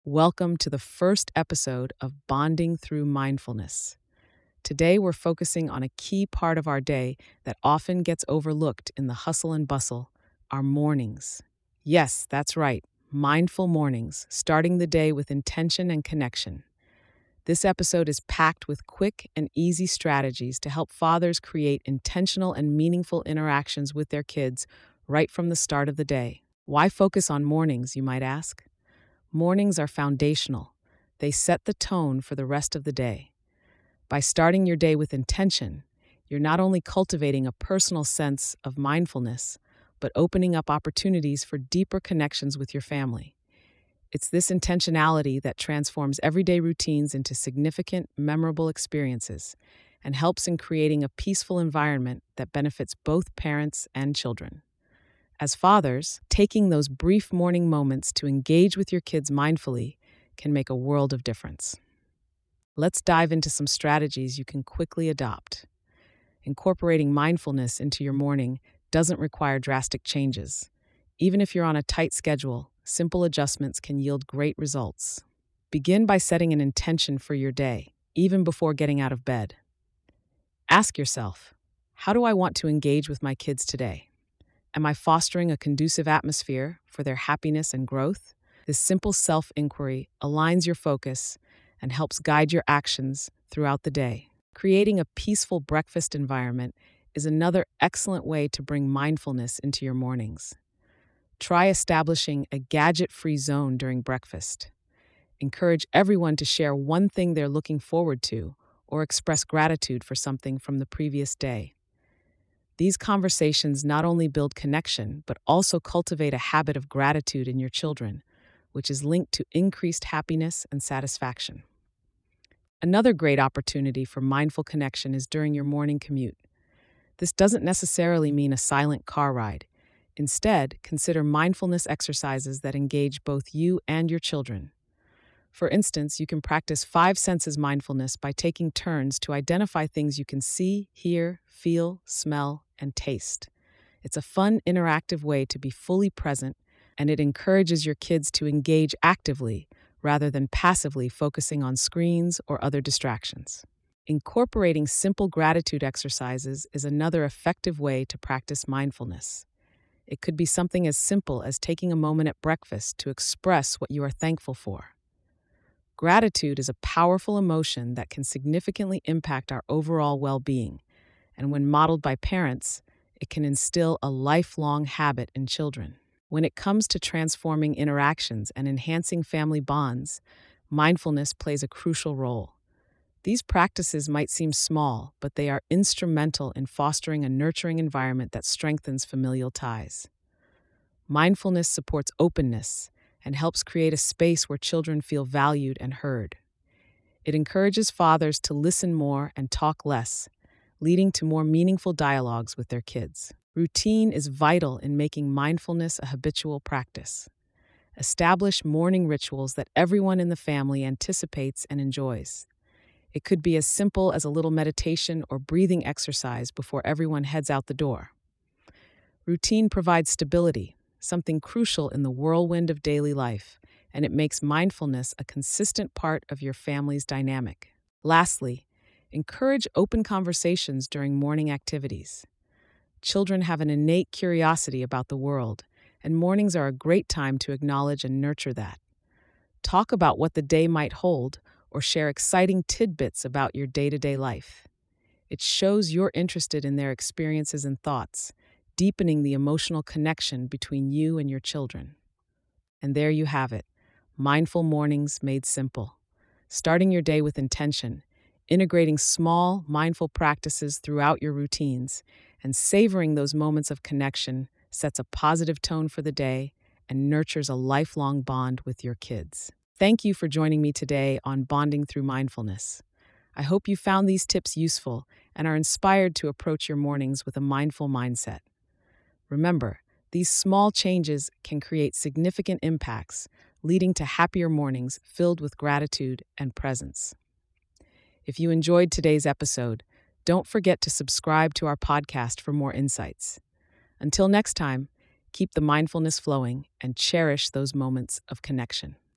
Welcome to the first episode of Bonding Through Mindfulness. Today, we're focusing on a key part of our day that often gets overlooked in the hustle and bustle: our mornings. Yes, that's right, mindful mornings, starting the day with intention and connection. This episode is packed with quick and easy strategies to help fathers create intentional and meaningful interactions with their kids right from the start of the day. Why focus on mornings, you might ask? Mornings are foundational. They set the tone for the rest of the day. By starting your day with intention, you're not only cultivating a personal sense of mindfulness, but opening up opportunities for deeper connections with your family. It's this intentionality that transforms everyday routines into significant, memorable experiences and helps in creating a peaceful environment that benefits both parents and children. As fathers, taking those brief morning moments to engage with your kids mindfully can make a world of difference. Let's dive into some strategies you can quickly adopt. Incorporating mindfulness into your morning doesn't require drastic changes. Even if you're on a tight schedule, simple adjustments can yield great results. Begin by setting an intention for your day, even before getting out of bed. Ask yourself, how do I want to engage with my kids today? Am I fostering a conducive atmosphere for their happiness and growth? This simple self-inquiry aligns your focus and helps guide your actions throughout the day. Creating a peaceful breakfast environment is another excellent way to bring mindfulness into your mornings. Try establishing a gadget-free zone during breakfast. Encourage everyone to share one thing they're looking forward to or express gratitude for something from the previous day. These conversations not only build connection, but also cultivate a habit of gratitude in your children, which is linked to increased happiness and satisfaction. Another great opportunity for mindful connection is during your morning commute. This doesn't necessarily mean a silent car ride. Instead, consider mindfulness exercises that engage both you and your children. For instance, you can practice 5 senses mindfulness by taking turns to identify things you can see, hear, feel, smell, and taste. It's a fun, interactive way to be fully present, and it encourages your kids to engage actively rather than passively focusing on screens or other distractions. Incorporating simple gratitude exercises is another effective way to practice mindfulness. It could be something as simple as taking a moment at breakfast to express what you are thankful for. Gratitude is a powerful emotion that can significantly impact our overall well-being, and when modeled by parents, it can instill a lifelong habit in children. When it comes to transforming interactions and enhancing family bonds, mindfulness plays a crucial role. These practices might seem small, but they are instrumental in fostering a nurturing environment that strengthens familial ties. Mindfulness supports openness and helps create a space where children feel valued and heard. It encourages fathers to listen more and talk less, leading to more meaningful dialogues with their kids. Routine is vital in making mindfulness a habitual practice. Establish morning rituals that everyone in the family anticipates and enjoys. It could be as simple as a little meditation or breathing exercise before everyone heads out the door. Routine provides stability, something crucial in the whirlwind of daily life, and it makes mindfulness a consistent part of your family's dynamic. Lastly, encourage open conversations during morning activities. Children have an innate curiosity about the world, and mornings are a great time to acknowledge and nurture that. Talk about what the day might hold or share exciting tidbits about your day-to-day life. It shows you're interested in their experiences and thoughts, deepening the emotional connection between you and your children. And there you have it, mindful mornings made simple. Starting your day with intention, integrating small, mindful practices throughout your routines, and savoring those moments of connection sets a positive tone for the day and nurtures a lifelong bond with your kids. Thank you for joining me today on Bonding Through Mindfulness. I hope you found these tips useful and are inspired to approach your mornings with a mindful mindset. Remember, these small changes can create significant impacts, leading to happier mornings filled with gratitude and presence. If you enjoyed today's episode, don't forget to subscribe to our podcast for more insights. Until next time, keep the mindfulness flowing and cherish those moments of connection.